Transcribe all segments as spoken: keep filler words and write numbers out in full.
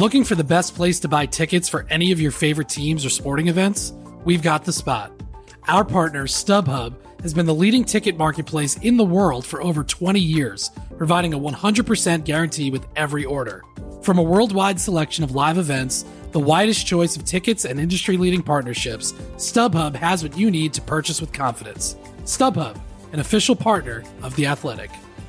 Looking for the best place to buy tickets for any of your favorite teams or sporting events? We've got the spot. Our partner, StubHub, has been the leading ticket marketplace in the world for over twenty years, providing a one hundred percent guarantee with every order. From a worldwide selection of live events, the widest choice of tickets and industry-leading partnerships, StubHub has what you need to purchase with confidence. StubHub, an official partner of The Athletic.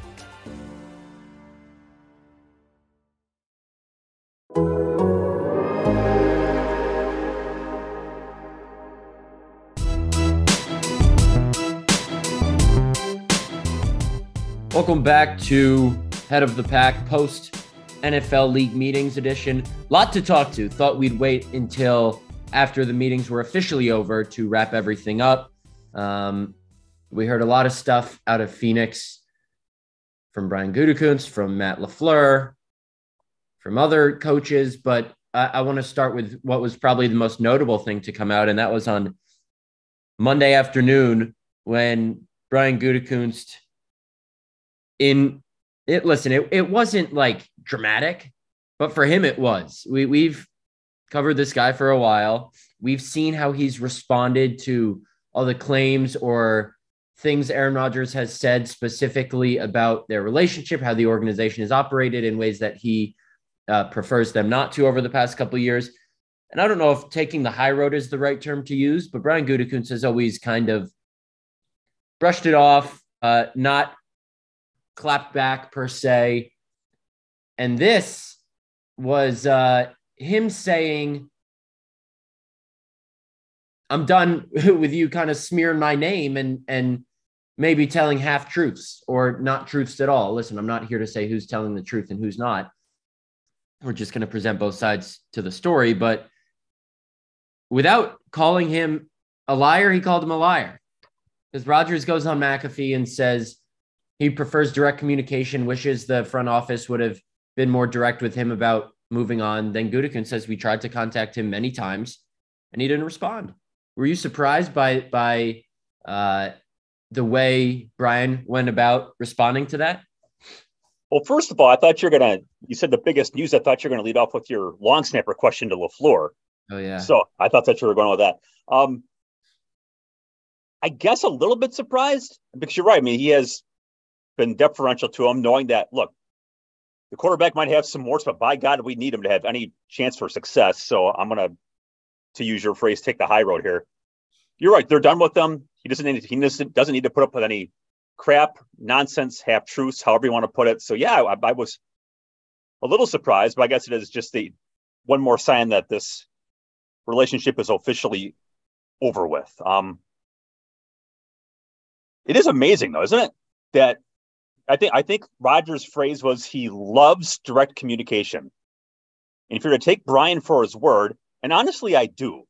Welcome back to Head of the Pack post N F L League Meetings edition. Lot to talk to. Thought we'd wait until after the meetings were officially over to wrap everything up. Um, we heard a lot of stuff out of Phoenix from Brian Gutekunst, from Matt LaFleur, from other coaches, but I, I want to start with what was probably the most notable thing to come out, and that was on Monday afternoon when Brian Gutekunst in it, listen, it, it wasn't like dramatic, but for him, it was. We, we've covered this guy for a while. We've seen how he's responded to all the claims or things Aaron Rodgers has said specifically about their relationship, how the organization is operated in ways that he uh, prefers them not to over the past couple of years. And I don't know if taking the high road is the right term to use, but Brian Gutekunst has always kind of brushed it off, uh, not clapped back per se. And this was uh, him saying, I'm done with you kind of smearing my name and, and maybe telling half truths or not truths at all. Listen, I'm not here to say who's telling the truth and who's not. We're just going to present both sides to the story, but without calling him a liar, he called him a liar. Because Rodgers goes on McAfee and says he prefers direct communication, wishes the front office would have been more direct with him about moving on. Then Gutekunst says we tried to contact him many times and he didn't respond. Were you surprised by by uh, the way Brian went about responding to that? Well, first of all, I thought you're going to, you said the biggest news. I thought you were going to lead off with your long snapper question to LaFleur. Oh, yeah. So I thought that you were going with that. Um, I guess a little bit surprised because you're right. I mean, he has been deferential to him, knowing that, look, the quarterback might have some warts, but by God, we need him to have any chance for success. So I'm going to, to use your phrase, take the high road here. You're right. They're done with them. He doesn't need, he doesn't need to put up with any crap, nonsense, half truths, however you want to put it. So yeah, I, I was a little surprised, but I guess it is just the one more sign that this relationship is officially over with. Um, it is amazing though, isn't it? That I think, I think Rodgers' phrase was he loves direct communication. And if you're to take Brian for his word, and honestly, I do,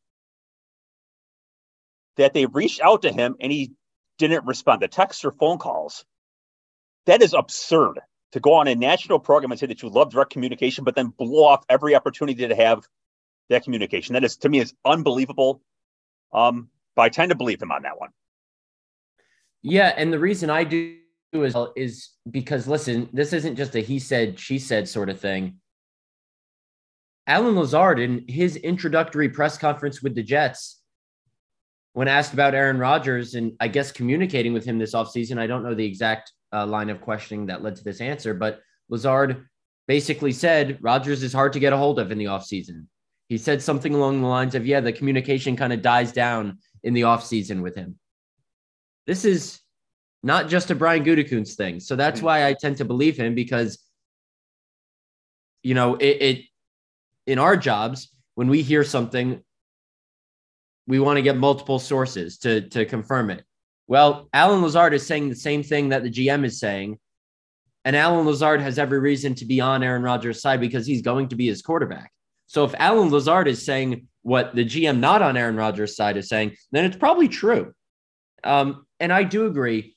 that they reached out to him and he didn't respond to texts or phone calls. That is absurd to go on a national program and say that you love direct communication, but then blow off every opportunity to have that communication. That is, to me, is unbelievable. Um, but I tend to believe him on that one. Yeah. And the reason I do is, is because, listen, this isn't just a he said, she said sort of thing. Allen Lazard, in his introductory press conference with the Jets, when asked about Aaron Rodgers and I guess communicating with him this offseason, I don't know the exact uh, line of questioning that led to this answer, but Lazard basically said Rodgers is hard to get a hold of in the offseason. He said something along the lines of, yeah, the communication kind of dies down in the offseason with him. This is not just a Brian Gutekunst thing. So that's why I tend to believe him because, you know, it, it in our jobs, when we hear something, we want to get multiple sources to, to confirm it. Well, Allen Lazard is saying the same thing that the G M is saying. And Allen Lazard has every reason to be on Aaron Rodgers' side because he's going to be his quarterback. So if Allen Lazard is saying what the G M not on Aaron Rodgers' side is saying, then it's probably true. Um, and I do agree.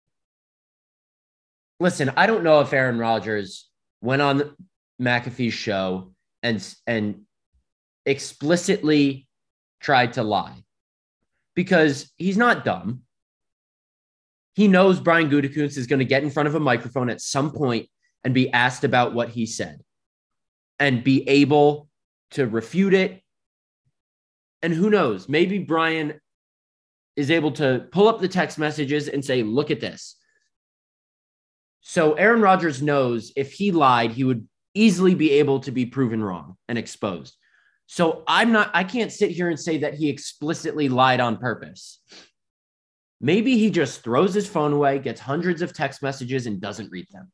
Listen, I don't know if Aaron Rodgers went on McAfee's show and, and explicitly tried to lie because he's not dumb. He knows Brian Gutekunst is going to get in front of a microphone at some point and be asked about what he said. and be able to refute it. And who knows, maybe Brian is able to pull up the text messages and say, look at this. So Aaron Rodgers knows if he lied, he would easily be able to be proven wrong and exposed. So I'm not, I can't sit here and say that he explicitly lied on purpose. Maybe he just throws his phone away, gets hundreds of text messages and doesn't read them.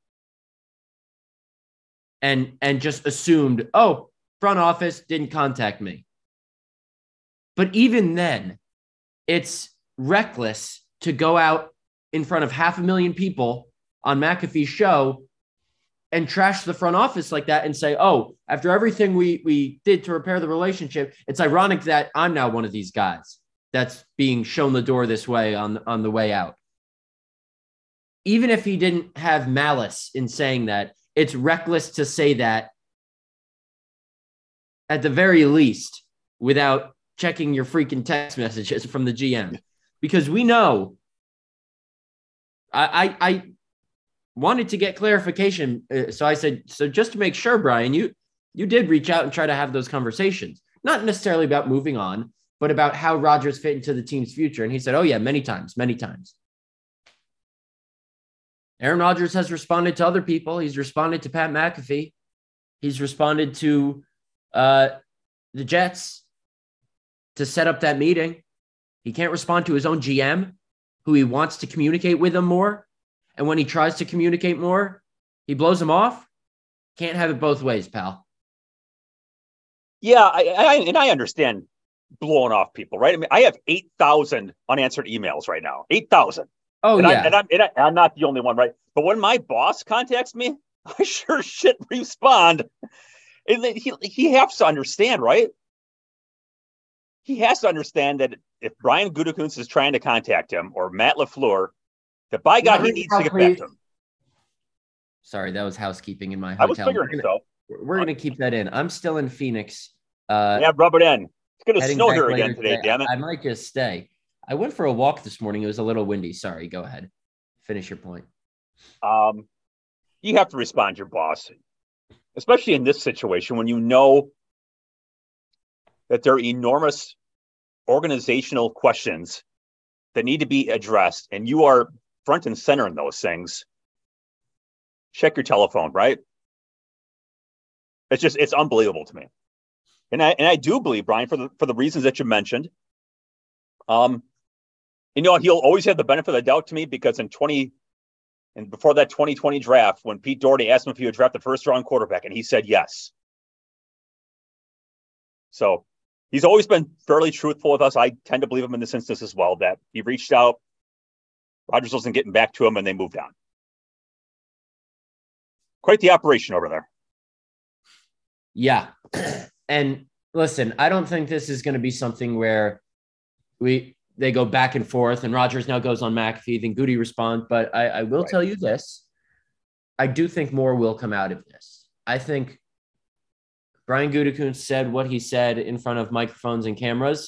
And, and just assumed, oh, front office didn't contact me. But even then, it's reckless to go out in front of half a million people on McAfee's show and trash the front office like that and say, oh, after everything we, we did to repair the relationship, it's ironic that I'm now one of these guys that's being shown the door this way on, on the way out. Even if he didn't have malice in saying that, it's reckless to say that at the very least without checking your freaking text messages from the G M. Because we know, I, I, I wanted to get clarification. Uh, so I said, so just to make sure, Brian, you, you did reach out and try to have those conversations, not necessarily about moving on, but about how Rodgers fit into the team's future. And he said, oh yeah, many times, many times. Aaron Rodgers has responded to other people. He's responded to Pat McAfee. He's responded to uh, the Jets to set up that meeting. He can't respond to his own G M, who he wants to communicate with him more. And when he tries to communicate more, he blows him off. Can't have it both ways, pal. Yeah, I, I and I understand blowing off people, right? I mean, I have eight thousand unanswered emails right now. eight thousand. Oh, and yeah. I, and, I'm, and I, I'm not the only one, right? But when my boss contacts me, I sure shit respond. And he, he has to understand, right? He has to understand that if Brian Gutekunst is trying to contact him or Matt LaFleur, that by God, he needs to get back to him. Sorry, that was housekeeping in my hotel. I was figuring so. We're going to keep that in. I'm still in Phoenix. Uh, yeah, rub it in. It's going to snow here again today, today. damn it. I might just stay. I went for a walk this morning. It was a little windy. Sorry, go ahead. Finish your point. Um, you have to respond to your boss, especially in this situation when you know that there are enormous organizational questions that need to be addressed, and you are front and center in those things. Check your telephone, right? It's just, it's unbelievable to me. And I, and I do believe, Brian, for the, for the reasons that you mentioned, um, you know, he'll always have the benefit of the doubt to me because in twenty and before that twenty twenty draft, when Pete Doherty asked him if he would draft the first round quarterback, and he said yes. So he's always been fairly truthful with us. I tend to believe him in this instance as well, that he reached out, Rodgers wasn't getting back to him, and they moved on. Quite the operation over there. Yeah. And listen, I don't think this is going to be something where we they go back and forth and Rodgers now goes on McAfee, then Goody responds. But I, I will right. tell you this. I do think more will come out of this. I think Brian Gutekunst said what he said in front of microphones and cameras.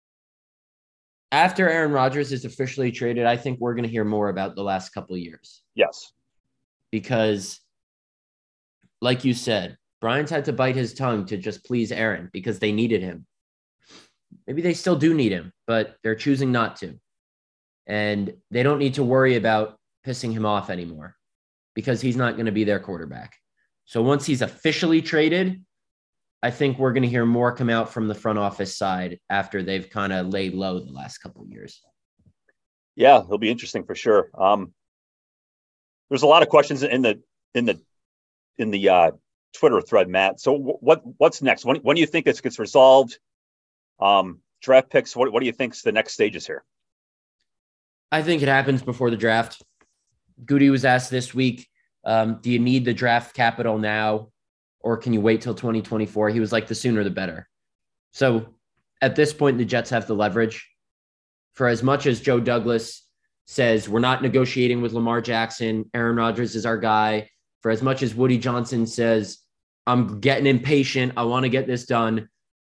After Aaron Rodgers is officially traded, I think we're going to hear more about the last couple of years. Yes. Because, like you said, Brian's had to bite his tongue to just please Aaron because they needed him. Maybe they still do need him, but they're choosing not to. And they don't need to worry about pissing him off anymore because he's not going to be their quarterback. So once he's officially traded, I think we're going to hear more come out from the front office side after they've kind of laid low the last couple of years. Yeah, it'll be interesting for sure. Um, there's a lot of questions in the in the in the uh, Twitter thread, Matt. So what what's next? When when do you think this gets resolved? Um, draft picks. What what do you think's the next stages here? I think it happens before the draft. Goody was asked this week, um, do you need the draft capital now, or can you wait till twenty twenty-four? He was like, the sooner the better. So at this point, the Jets have the leverage. For as much as Joe Douglas says, we're not negotiating with Lamar Jackson, Aaron Rodgers is our guy. For as much as Woody Johnson says, I'm getting impatient, I want to get this done.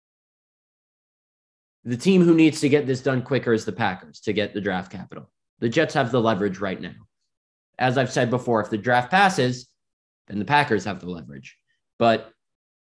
The team who needs to get this done quicker is the Packers to get the draft capital. The Jets have the leverage right now. As I've said before, if the draft passes, then the Packers have the leverage. But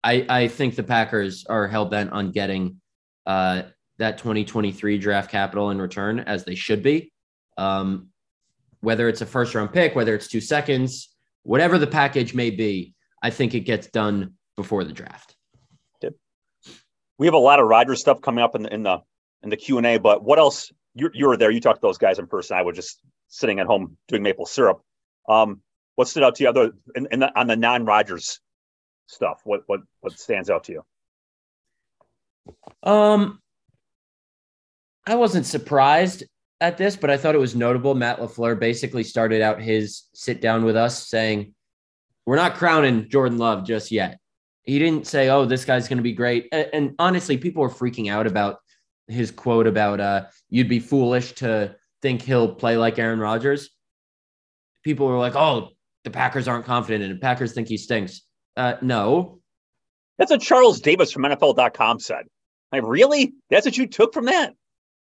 I, I think the Packers are hell-bent on getting uh, that twenty twenty-three draft capital in return, as they should be. Um, whether it's a first-round pick, whether it's two seconds, whatever the package may be, I think it gets done before the draft. We have a lot of Rodgers stuff coming up in the in the, in the Q and A, but what else? You you were there. You talked to those guys in person. I was just sitting at home doing maple syrup. Um, what stood out to you other in, in the, on the non-Rodgers stuff? What what what stands out to you? Um, I wasn't surprised at this, but I thought it was notable. Matt LaFleur basically started out his sit down with us saying, "We're not crowning Jordan Love just yet." He didn't say, "Oh, this guy's going to be great." And, and honestly, people were freaking out about his quote about uh, "You'd be foolish to think he'll play like Aaron Rodgers." People were like, "Oh, the Packers aren't confident in him. Packers think he stinks." Uh, no. That's what Charles Davis from N F L dot com said. Like, really? That's what you took from that?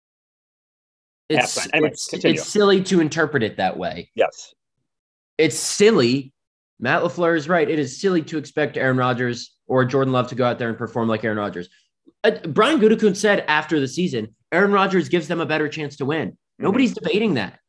It's, anyway, it's, it's silly to interpret it that way. Yes. It's silly. Matt LaFleur is right. It is silly to expect Aaron Rodgers or Jordan Love to go out there and perform like Aaron Rodgers. Uh, Brian Gutekunst said after the season, Aaron Rodgers gives them a better chance to win. Mm-hmm. Nobody's debating that.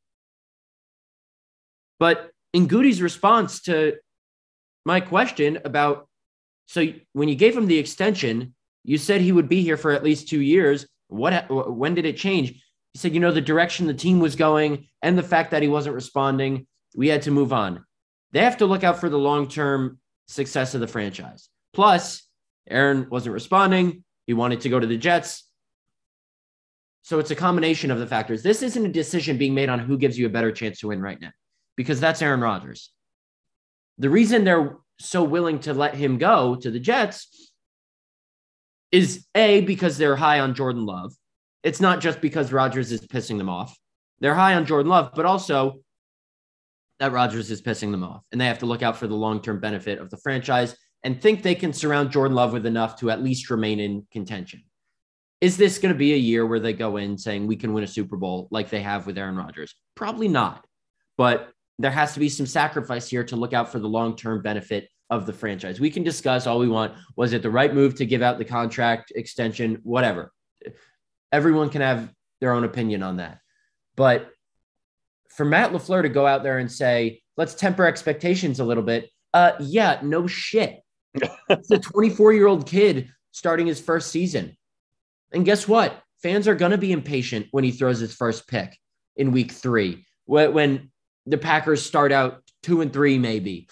But in Goody's response to my question about, so when you gave him the extension, you said he would be here for at least two years. What? When did it change? He said, you know, the direction the team was going and the fact that he wasn't responding, we had to move on. They have to look out for the long-term success of the franchise. Plus, Aaron wasn't responding. He wanted to go to the Jets. So it's a combination of the factors. This isn't a decision being made on who gives you a better chance to win right now, because that's Aaron Rodgers. The reason they're so willing to let him go to the Jets is A, because they're high on Jordan Love. It's not just because Rodgers is pissing them off. They're high on Jordan Love, but also that Rodgers is pissing them off. And they have to look out for the long-term benefit of the franchise and think they can surround Jordan Love with enough to at least remain in contention. Is this going to be a year where they go in saying we can win a Super Bowl like they have with Aaron Rodgers? Probably not. But there has to be some sacrifice here to look out for the long-term benefit of the franchise. We can discuss all we want. Was it the right move to give out the contract extension? Whatever. Everyone can have their own opinion on that. But for Matt LaFleur to go out there and say, let's temper expectations a little bit. Uh, yeah, no shit. It's a twenty-four-year-old kid starting his first season. And guess what? Fans are going to be impatient when he throws his first pick in week three, when the Packers start out two and three, maybe.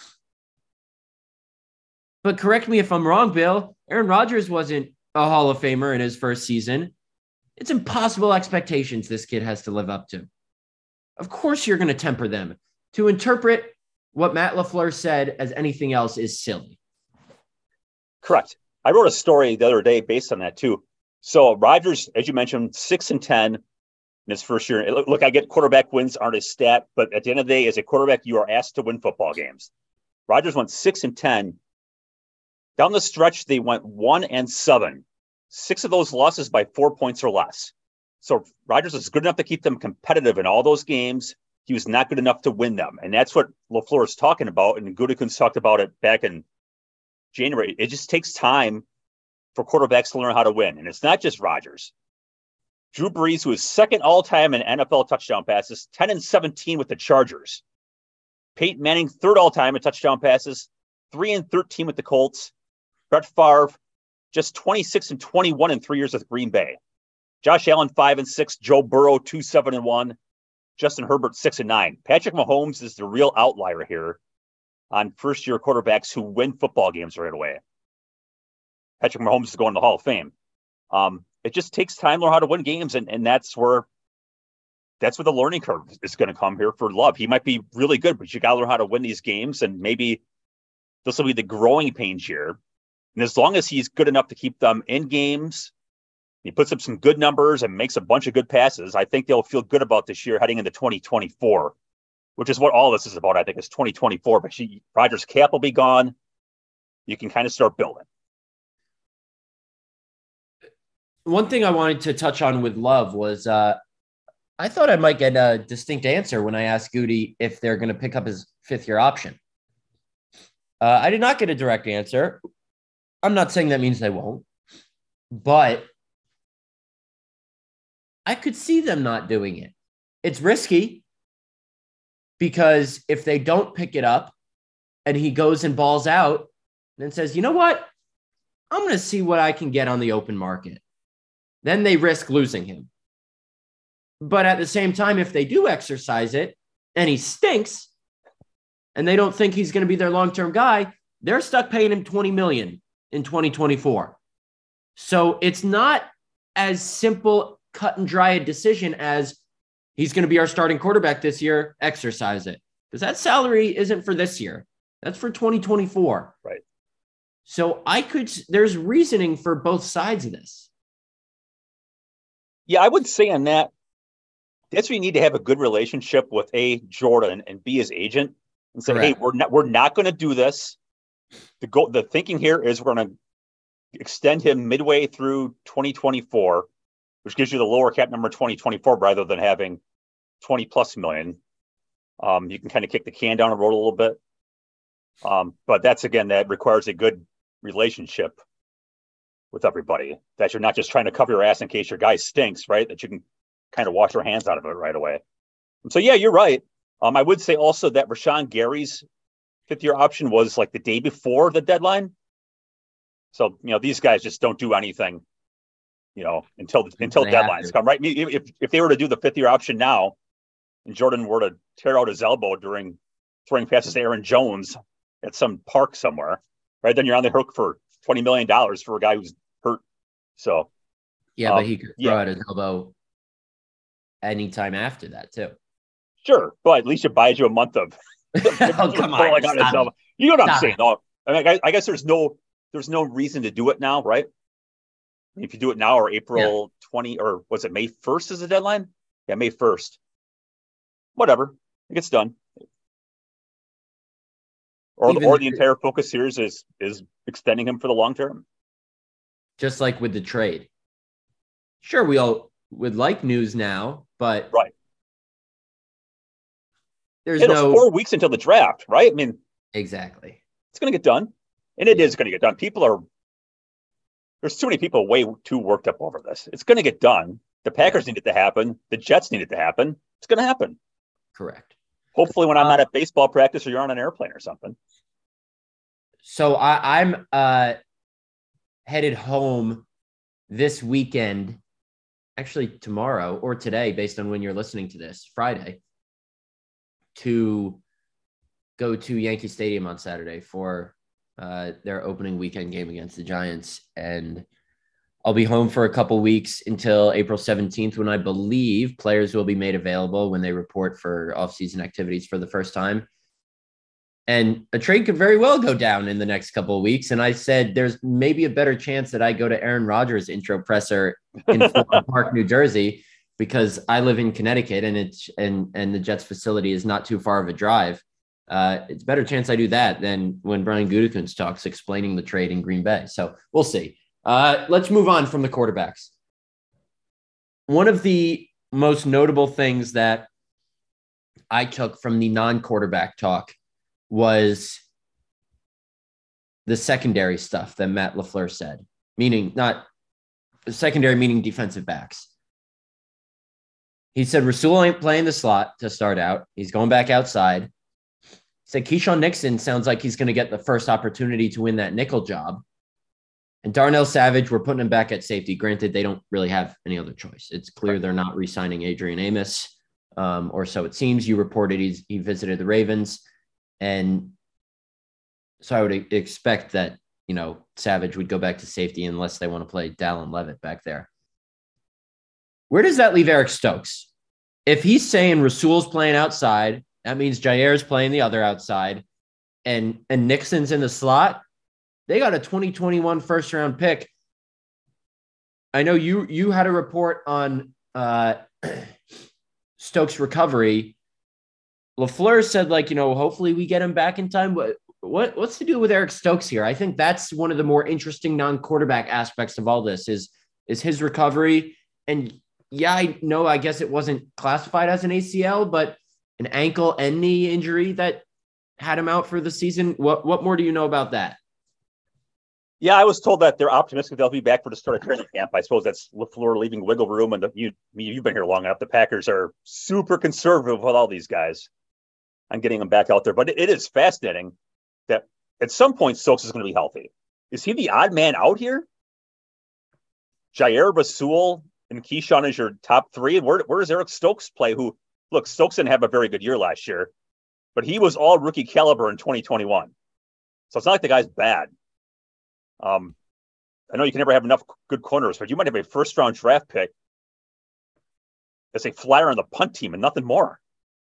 But correct me if I'm wrong, Bill. Aaron Rodgers wasn't a Hall of Famer in his first season. It's impossible expectations this kid has to live up to. Of course you're going to temper them. To interpret what Matt LaFleur said as anything else is silly. Correct. I wrote a story the other day based on that too. So Rodgers, as you mentioned, six and ten in his first year. Look, I get quarterback wins aren't a stat, but at the end of the day, as a quarterback, you are asked to win football games. Rodgers went six and ten. Down the stretch, they went one and seven. Six of those losses by four points or less. So Rodgers is good enough to keep them competitive in all those games. He was not good enough to win them. And that's what LaFleur is talking about. And Gutekunst talked about it back in January. It just takes time for quarterbacks to learn how to win. And it's not just Rodgers. Drew Brees, who is second all-time in N F L touchdown passes, ten and seventeen with the Chargers. Peyton Manning, third all-time in touchdown passes, three and thirteen with the Colts. Brett Favre, just twenty-six and twenty-one in three years with Green Bay. Josh Allen, five and six. Joe Burrow, two, seven and one. Justin Herbert, six and nine. Patrick Mahomes is the real outlier here on first-year quarterbacks who win football games right away. Patrick Mahomes is going to the Hall of Fame. Um, it just takes time to learn how to win games, and, and that's where that's where the learning curve is going to come here for Love. He might be really good, but you got to learn how to win these games, and maybe this will be the growing pains here. And as long as he's good enough to keep them in games, he puts up some good numbers and makes a bunch of good passes, I think they'll feel good about this year heading into twenty twenty-four, which is what all this is about, I think, is twenty twenty-four. But she, Rodgers' cap will be gone. You can kind of start building. One thing I wanted to touch on with Love was uh, I thought I might get a distinct answer when I asked Goody if they're going to pick up his fifth-year option. Uh, I did not get a direct answer. I'm not saying that means they won't, but I could see them not doing it. It's risky because if they don't pick it up and he goes and balls out and says, you know what? I'm going to see what I can get on the open market. Then they risk losing him. But at the same time, if they do exercise it and he stinks and they don't think he's going to be their long-term guy, they're stuck paying him twenty million dollars in twenty twenty-four. So it's not as simple, cut and dry a decision as he's going to be our starting quarterback this year, exercise it. Because that salary isn't for this year. That's for twenty twenty-four. Right. So I could, there's reasoning for both sides of this. Yeah, I would say on that, that's where you need to have a good relationship with A, Jordan, and B, his agent, and say, Correct. hey, we're not we're not going to do this. The goal, the thinking here is we're going to extend him midway through twenty twenty-four, which gives you the lower cap number twenty twenty-four rather than having twenty plus million. Um, you can kind of kick the can down the road a little bit. Um, but that's, again, that requires a good relationship with everybody, that you're not just trying to cover your ass in case your guy stinks, right? That you can kind of wash your hands out of it right away. So, yeah, you're right. Um, I would say also that Rashawn Gary's fifth year option was like the day before the deadline. So, you know, these guys just don't do anything, you know, until until They deadlines come, right? If if they were to do the fifth year option now and Jordan were to tear out his elbow during throwing passes to Aaron Jones at some park somewhere, right, then you're on the hook for twenty million dollars for a guy who's hurt. So, yeah, um, but he could throw yeah. out his elbow anytime after that, too. Sure, but at least it buys you a month of. oh, come on. on his elbow. You know what I'm Stop saying, though? I mean, I, I guess there's no there's no reason to do it now, right? If you do it now or April yeah. twentieth, or was it May first is the deadline? Yeah, May first. Whatever. It gets done. Or, the, or the entire focus series is is extending him for the long term. Just like with the trade. Sure, we all would like news now, but right. There's It'll no four weeks until the draft, right? I mean, exactly. It's going to get done, and it yeah. is going to get done. People are there's too many people way too worked up over this. It's going to get done. The Packers yeah. need it to happen. The Jets need it to happen. It's going to happen. Correct. Hopefully, when I'm not at baseball practice or you're on an airplane or something. So I, I'm uh, headed home this weekend, actually tomorrow or today, based on when you're listening to this, Friday, to go to Yankee Stadium on Saturday for uh, their opening weekend game against the Giants. And I'll be home for a couple weeks until April seventeenth, when I believe players will be made available when they report for off-season activities for the first time. And a trade could very well go down in the next couple of weeks. And I said, there's maybe a better chance that I go to Aaron Rodgers' intro presser in Florham Park, New Jersey, because I live in Connecticut and it's and and the Jets facility is not too far of a drive. Uh, it's a better chance I do that than when Brian Gutekunst talks explaining the trade in Green Bay. So we'll see. Uh, let's move on from the quarterbacks. One of the most notable things that I took from the non-quarterback talk was the secondary stuff that Matt LaFleur said, meaning not secondary, meaning defensive backs. He said Rasul ain't playing the slot to start out. He's going back outside. He said Keyshawn Nixon sounds like he's going to get the first opportunity to win that nickel job. And Darnell Savage, we're putting him back at safety. Granted, they don't really have any other choice. It's clear they're not re-signing Adrian Amos, um, or so it seems. You reported he's, he visited the Ravens. And so I would expect that, you know, Savage would go back to safety unless they want to play Dallin Levitt back there. Where does that leave Eric Stokes? If he's saying Rasul's playing outside, that means Jair's playing the other outside, and, and Nixon's in the slot. They got a twenty twenty-one first round pick. I know you you had a report on uh, Stokes' recovery. LaFleur said, like, you know, hopefully we get him back in time. What, what what's to do with Eric Stokes here? I think that's one of the more interesting non-quarterback aspects of all this is, is his recovery. And yeah, I know, I guess it wasn't classified as an A C L, but an ankle and knee injury that had him out for the season. What what more do you know about that? Yeah, I was told that they're optimistic they'll be back for the start of training camp. I suppose that's LaFleur leaving wiggle room, and the, you, you've been here long enough. The Packers are super conservative with all these guys on getting them back out there. But it, it is fascinating that at some point Stokes is going to be healthy. Is he the odd man out here? Jair, Rasul, and Keyshawn is your top three. And where, where does Eric Stokes play? Who, look, Stokes didn't have a very good year last year, but he was all rookie caliber in twenty twenty-one. So it's not like the guy's bad. Um, I know you can never have enough good corners, but you might have a first round draft pick as a flyer on the punt team and nothing more.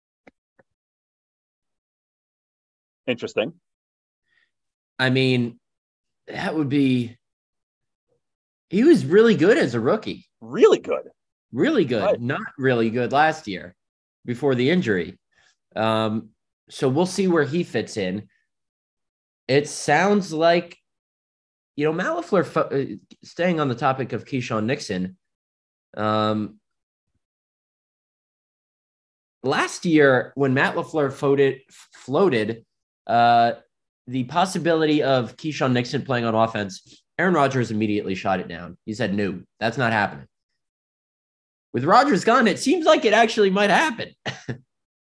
Interesting. I mean, that would be. He was really good as a rookie. Really good. Really good. Right. Not really good last year before the injury. Um, so we'll see where he fits in. It sounds like, you know, Matt LaFleur, fo- staying on the topic of Keyshawn Nixon, um, last year when Matt LaFleur floated, floated uh, the possibility of Keyshawn Nixon playing on offense, Aaron Rodgers immediately shot it down. He said, no, that's not happening. With Rodgers gone, it seems like it actually might happen. The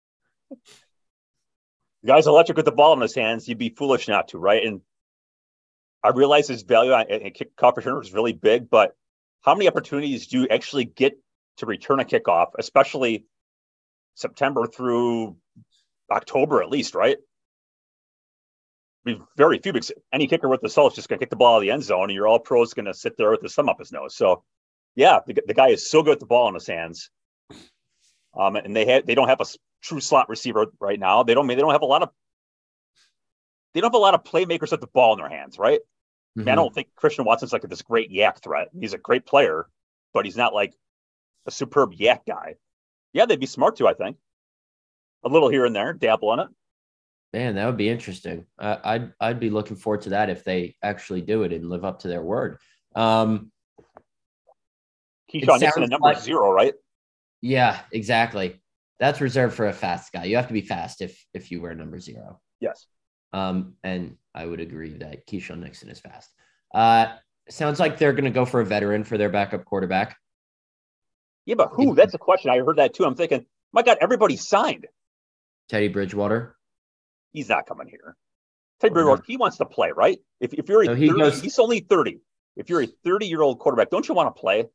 guy's electric with the ball in his hands. You'd be foolish not to, right? And I realize his value on a kickoff returner is really big, but how many opportunities do you actually get to return a kickoff, especially September through October at least, right? I mean, very few, because any kicker with the soul is just going to kick the ball out of the end zone, and your all pro is going to sit there with his thumb up his nose. So, yeah, the, the guy is so good with the ball in his hands. Um, and they have, they don't have a true slot receiver right now. They don't they don't have a lot of they don't have a lot of playmakers with the ball in their hands, right? Mm-hmm. I, mean, I don't think Christian Watson's like this great yak threat. He's a great player, but he's not like a superb yak guy. Yeah, they'd be smart to, I think. A little here and there, dabble in it. Man, that would be interesting. Uh, I'd I'd be looking forward to that if they actually do it and live up to their word. Um, Keyshawn Nixon, a number like, zero, right? Yeah, exactly. That's reserved for a fast guy. You have to be fast if if you wear number zero. Yes. Um, and I would agree that Keyshawn Nixon is fast. Uh, sounds like they're going to go for a veteran for their backup quarterback. Yeah, but who? That's a question. I heard that too. I'm thinking, my God, everybody's signed. Teddy Bridgewater. He's not coming here. Teddy Bridgewater, he wants to play, right? If if you're a so he thirty, goes, he's only thirty. If you're a thirty-year-old quarterback, don't you want to play?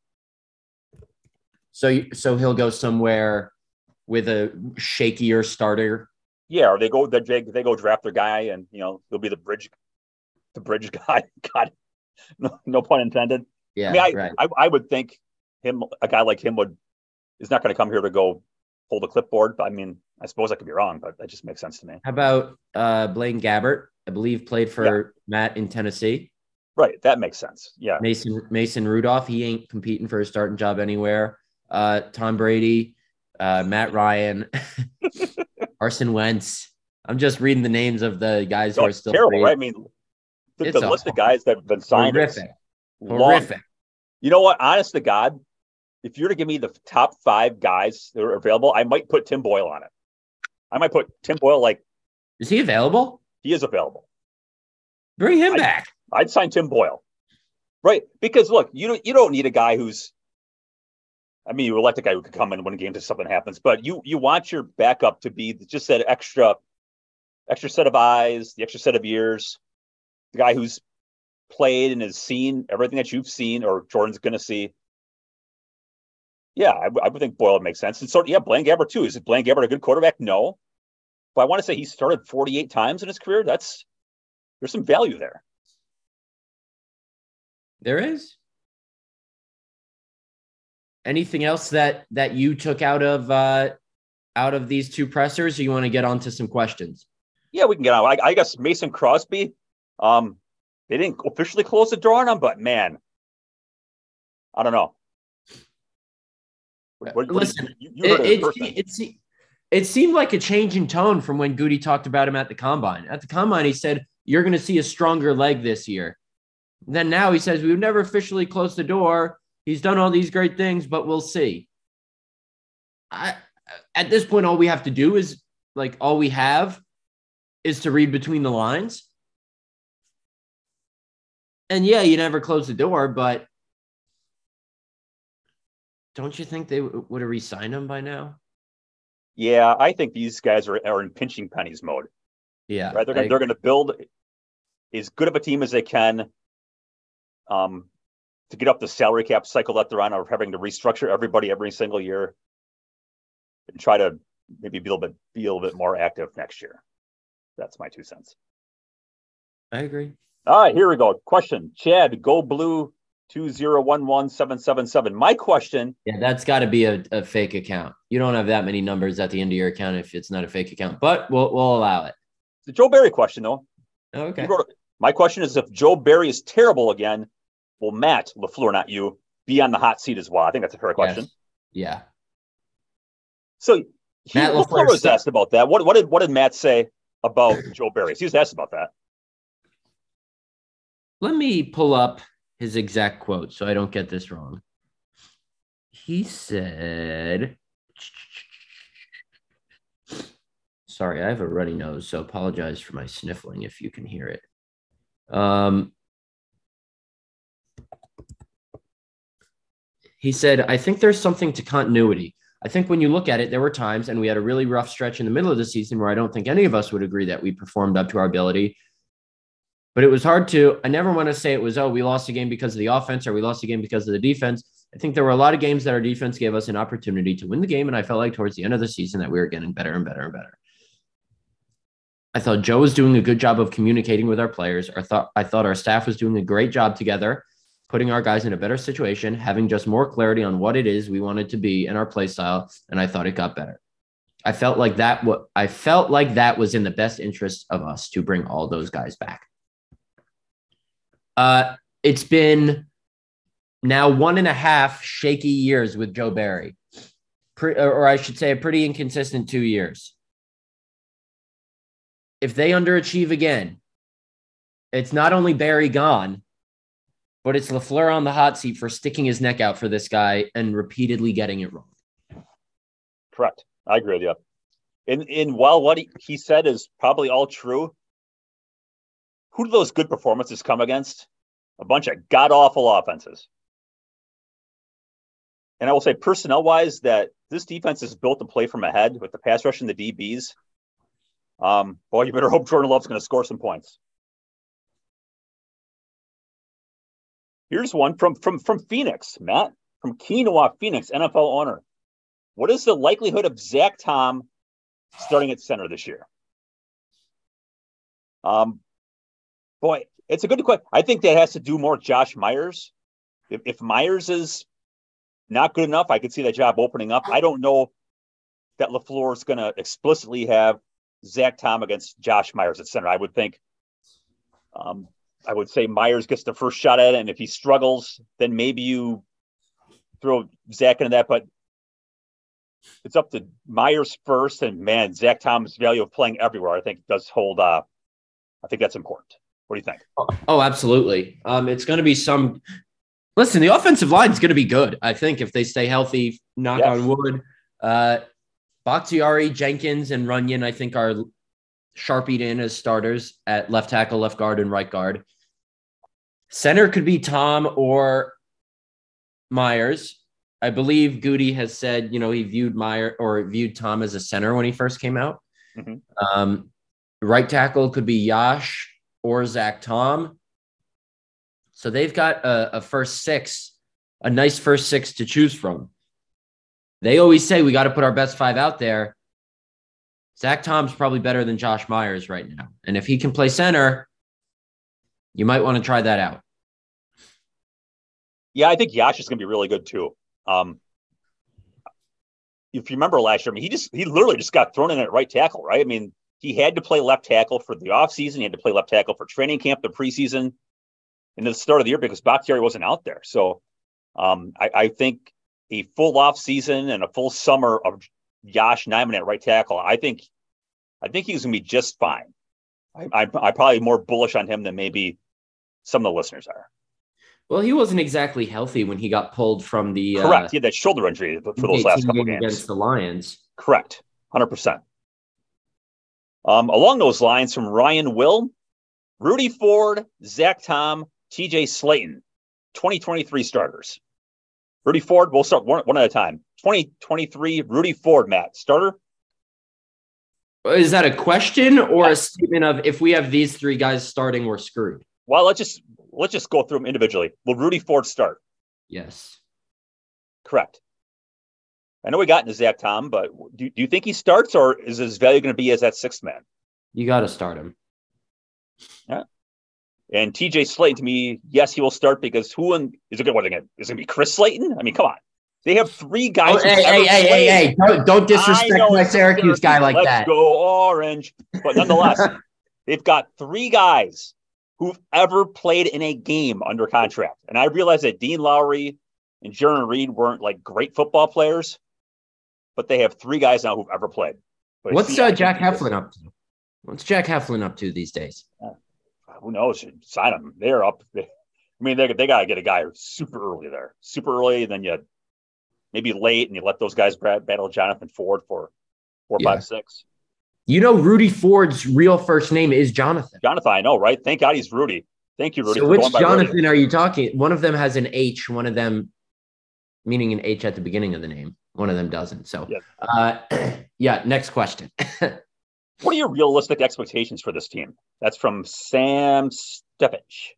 So so he'll go somewhere with a shakier starter. Yeah, or they go they they go draft their guy, and you know they'll be the bridge, the bridge guy. God, no, no pun intended. Yeah, I mean, I, right. I I would think him a guy like him would is not going to come here to go hold a clipboard. I mean, I suppose I could be wrong, but that just makes sense to me. How about uh, Blaine Gabbert? I believe played for yeah. Matt in Tennessee. Right, that makes sense. Yeah, Mason Mason Rudolph. He ain't competing for a starting job anywhere. Uh, Tom Brady, uh, Matt Ryan, Carson Wentz. I'm just reading the names of the guys no, who are still terrible. free. Right? I mean, the, the list of guys that have been signed horrific. is horrific. Long. You know what? Honest to God, if you're to give me the top five guys that are available, I might put Tim Boyle on it. I might put Tim Boyle like. Is he available? He is available. Bring him I'd, back. I'd sign Tim Boyle. Right. Because look, you don't you don't need a guy who's I mean, you elect a guy who could come in and win games if something happens, but you you want your backup to be just that extra extra set of eyes, the extra set of ears, the guy who's played and has seen everything that you've seen or Jordan's gonna see. Yeah, I, I would think Boyle would make sense. And so yeah, Blaine Gabbert too. Is it Blaine Gabbert a good quarterback? No. But I want to say he started forty-eight times in his career. That's there's some value there. There is. Anything else that that you took out of uh, out of these two pressers, or you want to get on to some questions? Yeah, we can get on. I, I guess Mason Crosby. Um, they didn't officially close the door on him, but man, I don't know. What, what, Listen, you, you heard it, it, it, it, it seemed like a change in tone from when Goody talked about him at the Combine. At the Combine, he said, you're going to see a stronger leg this year. And then now he says, we've never officially closed the door. He's done all these great things, but we'll see. I, at this point, all we have to do is, like, all we have is to read between the lines. and yeah, you never close the door, but don't you think they w- would have re-signed him by now? Yeah, I think these guys are, are in pinching pennies mode. Yeah. Right. They're gonna, they're going to build as good of a team as they can um, to get up the salary cap cycle that they're on, of having to restructure everybody every single year and try to maybe be a little bit, be a little bit more active next year. That's my two cents. I agree. All right, here we go. Question. Chad, go blue two zero one one seven seven seven. My question. Yeah, that's got to be a, a fake account. You don't have that many numbers at the end of your account if it's not a fake account, but we'll we'll allow it. The Joe Barry question, though. Oh, okay. Wrote, my question is, if Joe Barry is terrible again, will Matt LaFleur, not you, be on the hot seat as well? I think that's a fair question. Yes. Yeah. So he, Matt LaFleur, LaFleur was asked about that. What, what did what did Matt say about Joe Barry? He was asked about that. Let me pull up his exact quote so I don't get this wrong. He said, sorry, I have a runny nose, so apologize for my sniffling if you can hear it. Um, he said, I think there's something to continuity. I think when you look at it, there were times, and we had a really rough stretch in the middle of the season where I don't think any of us would agree that we performed up to our ability. But it was hard to, I never want to say it was, oh, we lost a game because of the offense or we lost a game because of the defense. I think there were a lot of games that our defense gave us an opportunity to win the game. And I felt like towards the end of the season that we were getting better and better and better. I thought Joe was doing a good job of communicating with our players. I thought, I thought our staff was doing a great job together, putting our guys in a better situation, having just more clarity on what it is we wanted to be in our play style. And I thought it got better. I felt like that, what I felt like that was in the best interest of us to bring all those guys back. Uh, it's been now one and a half shaky years with Joe Barry, Pre- or I should say a pretty inconsistent two years. If they underachieve again, it's not only Barry gone, but it's LaFleur on the hot seat for sticking his neck out for this guy and repeatedly getting it wrong. Correct. I agree with you. And, and while what he, he said is probably all true, who do those good performances come against? A bunch of god-awful offenses. And I will say personnel-wise that this defense is built to play from ahead with the pass rush and the D Bs. Um, boy, you better hope Jordan Love's going to score some points. Here's one from, from, from Phoenix, Matt. From Quinoa Phoenix, N F L owner. What is the likelihood of Zach Tom starting at center this year? Um, boy, it's a good question. I think that has to do more with Josh Myers. If, if Myers is not good enough, I could see that job opening up. I don't know that LaFleur is going to explicitly have Zach Tom against Josh Myers at center. I would think, um, I would say Myers gets the first shot at it, and if he struggles, then maybe you throw Zach into that. But it's up to Myers first, and man, Zach Tom's value of playing everywhere, I think, does hold. Uh, I think that's important. What do you think? Oh, absolutely. Um, it's going to be some. Listen, the offensive line is going to be good. I think if they stay healthy, knock yes. on wood. Uh, Bakhtiari, Jenkins, and Runyon, I think, are sharpied in as starters at left tackle, left guard, and right guard. Center could be Tom or Myers. I believe Goody has said, you know, he viewed Meyer or viewed Tom as a center when he first came out. Mm-hmm. Um, right tackle could be Yash or Zach Tom. So they've got a, a first six, a nice first six to choose from. They always say we got to put our best five out there. Zach Tom's probably better than Josh Myers right now. And if he can play center, you might want to try that out. Yeah, I think Yash is going to be really good too. Um, if you remember last year, I mean, he just, he literally just got thrown in at right tackle, right? I mean, he had to play left tackle for the offseason. He had to play left tackle for training camp, the preseason, and the start of the year because Bakhtiari wasn't out there. So um, I, I think a full off season and a full summer of Yash Nijman at right tackle, I think, I think he's going to be just fine. I, I, I'm probably more bullish on him than maybe some of the listeners are. Well, he wasn't exactly healthy when he got pulled from the correct. Uh, he had that shoulder injury for those last couple games against the Lions. Correct, one hundred percent. Um, along those lines, from Ryan Will, Rudy Ford, Zach Tom, T J Slayton, twenty twenty-three starters. Rudy Ford, we'll start one, one at a time. twenty twenty-three, Rudy Ford, Matt, starter? Is that a question or a statement of if we have these three guys starting, we're screwed? Well, let's just let's just go through them individually. Will Rudy Ford start? Yes. Correct. I know we got into Zach Tom, but do, do you think he starts, or is his value going to be as that sixth man? You got to start him. Yeah. And T J Slayton, to me, yes, he will start because who in, is it going to is it going to be Chris Slayton? I mean, come on. They have three guys. Oh, hey, hey, hey, hey, hey, don't, don't disrespect my Syracuse guy like Let's that. Let's go Orange. But nonetheless, they've got three guys who've ever played in a game under contract. And I realize that Dean Lowry and Jaron Reed weren't like great football players, but they have three guys now who've ever played. But What's uh, Jack Heflin up to? What's Jack Heflin up to these days? Uh, who knows? Sign them. They're up. I mean, they, they got to get a guy super early there. Super early, and then you maybe late, and you let those guys battle Jonathan Ford for four, yeah. five, six. You know, Rudy Ford's real first name is Jonathan. Jonathan, I know, right? Thank God he's Rudy. Thank you, Rudy. So which Jonathan Rudy. Are you talking? One of them has an H, one of them meaning an H at the beginning of the name. One of them doesn't. So, yeah, uh, yeah next question. What are your realistic expectations for this team? That's from Sam Stepich.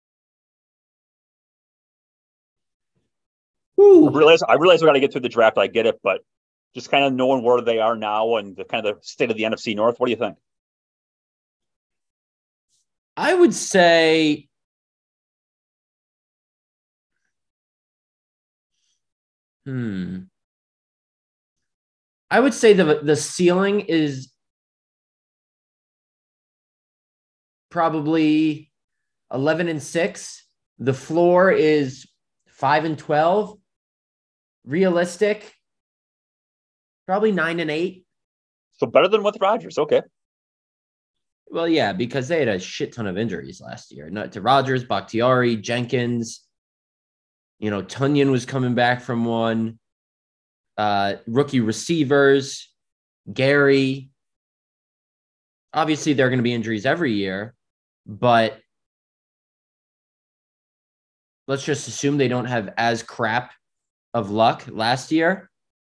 I realize, I realize we got to get through the draft. I get it, but just kind of knowing where they are now and the kind of the state of the N F C North. What do you think? I would say hmm. I would say the the ceiling is probably eleven and six. The floor is five and twelve. Realistic, probably nine and eight. So better than with Rodgers. Okay. Well, yeah, because they had a shit ton of injuries last year. Not to Rodgers, Bakhtiari, Jenkins. You know, Tunyon was coming back from one. Uh, rookie receivers, Gary. Obviously, there are going to be injuries every year, but let's just assume they don't have as crap of luck last year.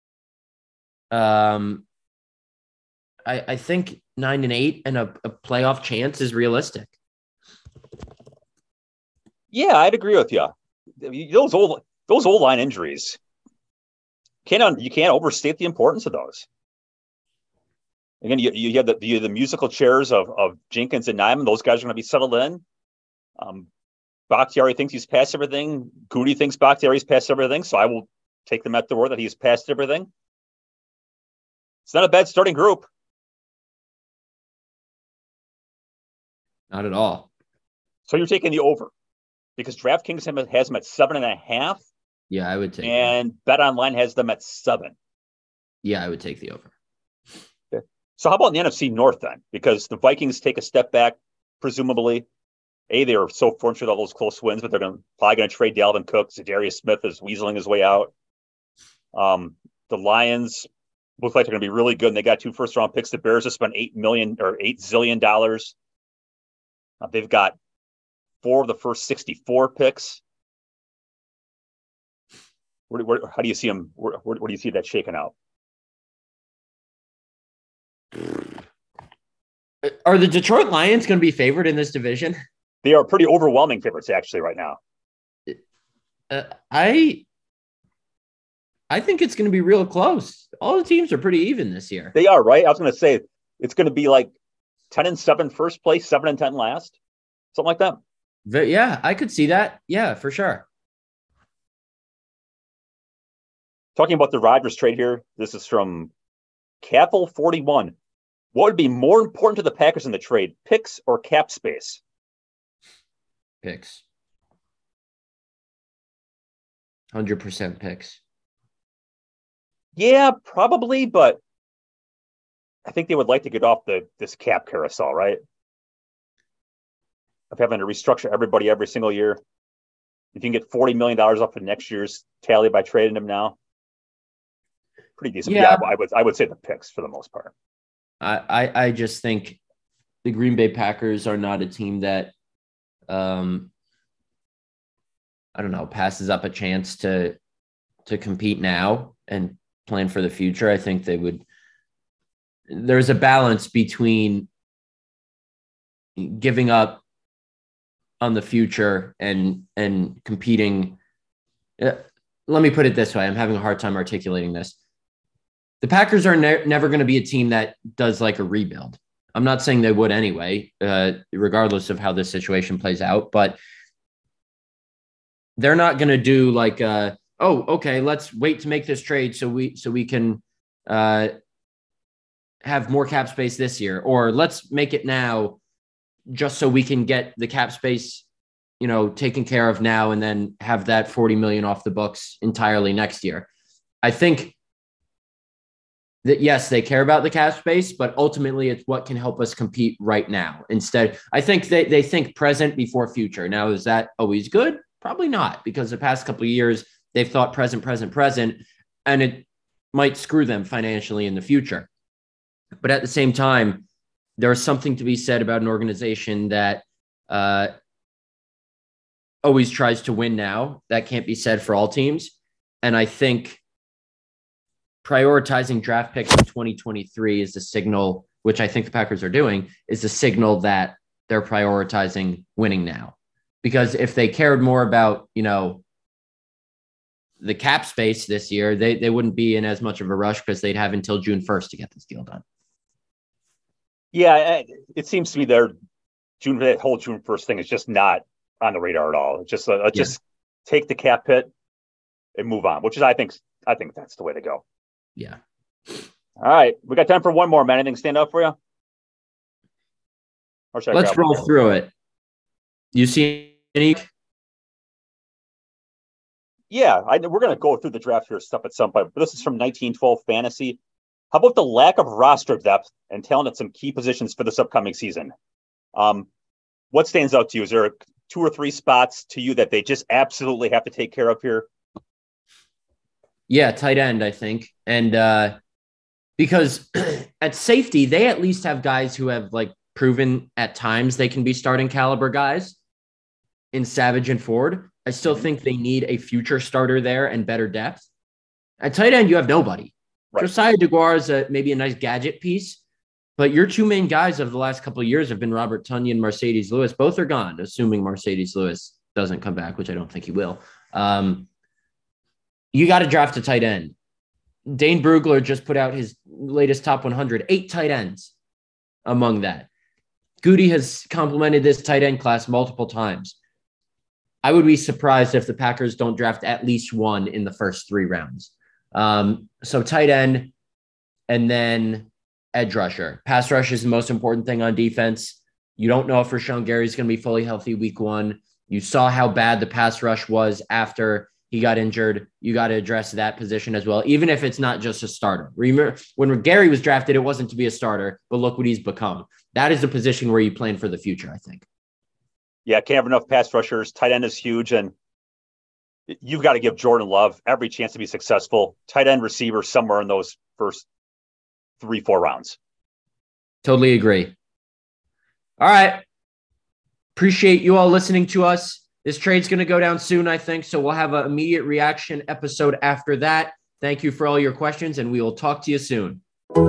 Um, I, I think nine and eight and a, a playoff chance is realistic. Yeah, I'd agree with you. Those old those old line injuries, can't you can't overstate the importance of those. Again, you you have the you the musical chairs of of Jenkins and Nyman. Those guys are going to be settled in. Um, Bakhtiari thinks he's passed everything. Goody thinks Bakhtiari's passed everything. So I will take them at the word that he's passed everything. It's not a bad starting group. Not at all. So you're taking the over because DraftKings has them at seven and a half. Yeah, I would take. And BetOnline has them at seven. Yeah, I would take the over. Okay. So how about in the N F C North then? Because the Vikings take a step back, presumably. A, they are so fortunate with all those close wins, but they're going to probably going to trade Dalvin Cook. Za'Darius Smith is weaseling his way out. Um, the Lions look like they're going to be really good, and they got two first round picks. The Bears have spent eight million or eight zillion dollars. Uh, they've got four of the first sixty-four picks. Where, where, how do you see them? Where, where, where do you see that shaking out? Are the Detroit Lions going to be favored in this division? They are pretty overwhelming favorites, actually, right now. Uh, I, I think it's going to be real close. All the teams are pretty even this year. They are, right? I was going to say it's going to be like ten and seven first place, seven and ten last, something like that. But yeah, I could see that. Yeah, for sure. Talking about the Rodgers trade here, this is from Capital forty-one. What would be more important to the Packers in the trade, picks or cap space? Picks. one hundred percent picks. Yeah, probably, but I think they would like to get off the this cap carousel, right? Of having to restructure everybody every single year. If you can get forty million dollars off of next year's tally by trading them now, pretty decent. Yeah, yeah I would I would say the picks for the most part. I, I, I just think the Green Bay Packers are not a team that um, I don't know, passes up a chance to to compete now and plan for the future. I think they would. There's a balance between giving up on the future and and competing. Uh, let me put it this way. I'm having a hard time articulating this. The Packers are ne- never going to be a team that does like a rebuild. I'm not saying they would anyway, uh, regardless of how this situation plays out, but they're not going to do like, uh, oh, okay, let's wait to make this trade so we so we can uh, have more cap space this year, or let's make it now just so we can get the cap space, you know, taken care of now and then have that forty million off the books entirely next year. I think that, yes, they care about the cap space, but ultimately it's what can help us compete right now. Instead, I think they, they think present before future. Now, is that always good? Probably not, because the past couple of years, they've thought present, present, present, and it might screw them financially in the future. But at the same time, there's something to be said about an organization that uh, always tries to win now. That can't be said for all teams. And I think prioritizing draft picks in twenty twenty-three is a signal, which I think the Packers are doing, is a signal that they're prioritizing winning now. Because if they cared more about, you know, the cap space this year, they, they wouldn't be in as much of a rush because they'd have until June first to get this deal done. Yeah, it seems to me their June, that whole June first thing is just not on the radar at all. It's just uh, yeah. just take the cap hit and move on, which is, I think, I think that's the way to go. Yeah. All right. We got time for one more, man. Anything stand up for you? Or should I Let's roll through it. You see any? Yeah, I, we're going to go through the draft here stuff at some point, but this is from nineteen twelve Fantasy. How about the lack of roster depth and talent at some key positions for this upcoming season? Um, what stands out to you? Is there two or three spots to you that they just absolutely have to take care of here? Yeah, tight end, I think. And uh, because at safety, they at least have guys who have like proven at times they can be starting caliber guys in Savage and Ford. I still think they need a future starter there and better depth. At tight end, you have nobody. Right. Josiah DeGuara is a, maybe a nice gadget piece, but your two main guys of the last couple of years have been Robert Tonyan and Mercedes Lewis. Both are gone, assuming Mercedes Lewis doesn't come back, which I don't think he will. Um, you got to draft a tight end. Dane Brugler just put out his latest top one hundred, eight tight ends among that. Goody has complimented this tight end class multiple times. I would be surprised if the Packers don't draft at least one in the first three rounds. Um, so tight end and then edge rusher. Pass rush is the most important thing on defense. You don't know if Rashawn Gary is going to be fully healthy week one. You saw how bad the pass rush was after he got injured. You got to address that position as well, even if it's not just a starter. Remember, when Gary was drafted, it wasn't to be a starter, but look what he's become. That is a position where you plan for the future, I think. Yeah, can't have enough pass rushers. Tight end is huge, and you've got to give Jordan Love every chance to be successful. Tight end receiver somewhere in those first three, four rounds. Totally agree. All right. Appreciate you all listening to us. This trade's going to go down soon, I think, so we'll have an immediate reaction episode after that. Thank you for all your questions, and we will talk to you soon.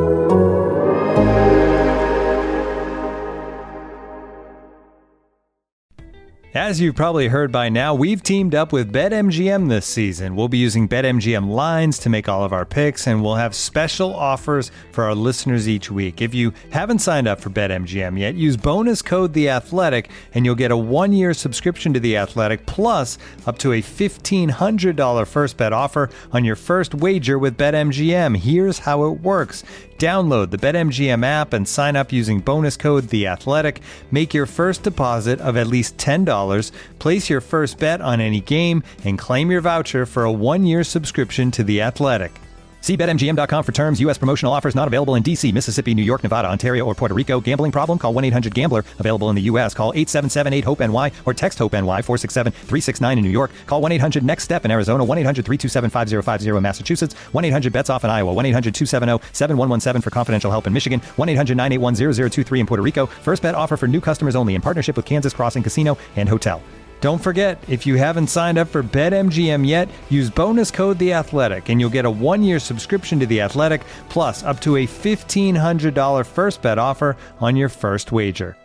As you've probably heard by now, we've teamed up with BetMGM this season. We'll be using BetMGM lines to make all of our picks, and we'll have special offers for our listeners each week. If you haven't signed up for BetMGM yet, use bonus code The Athletic, and you'll get a one-year subscription to The Athletic, plus up to a fifteen hundred dollars first bet offer on your first wager with BetMGM. Here's how it works. Download the BetMGM app and sign up using bonus code The Athletic. Make your first deposit of at least ten dollars. Place your first bet on any game and claim your voucher for a one-year subscription to The Athletic. See Bet M G M dot com for terms. U S promotional offers not available in D C, Mississippi, New York, Nevada, Ontario, or Puerto Rico. Gambling problem? Call one eight hundred gambler. Available in the U S. Call eight seven seven eight hope N Y or text HOPE-NY four six seven three six nine in New York. Call one eight hundred next step in Arizona. one eight hundred three two seven five zero five zero in Massachusetts. one eight hundred bets off in Iowa. one eight hundred two seven zero seven one one seven for confidential help in Michigan. one eight hundred nine eight one zero zero two three in Puerto Rico. First bet offer for new customers only in partnership with Kansas Crossing Casino and Hotel. Don't forget, if you haven't signed up for BetMGM yet, use bonus code The Athletic, and you'll get a one-year subscription to The Athletic, plus up to a fifteen hundred dollars first bet offer on your first wager.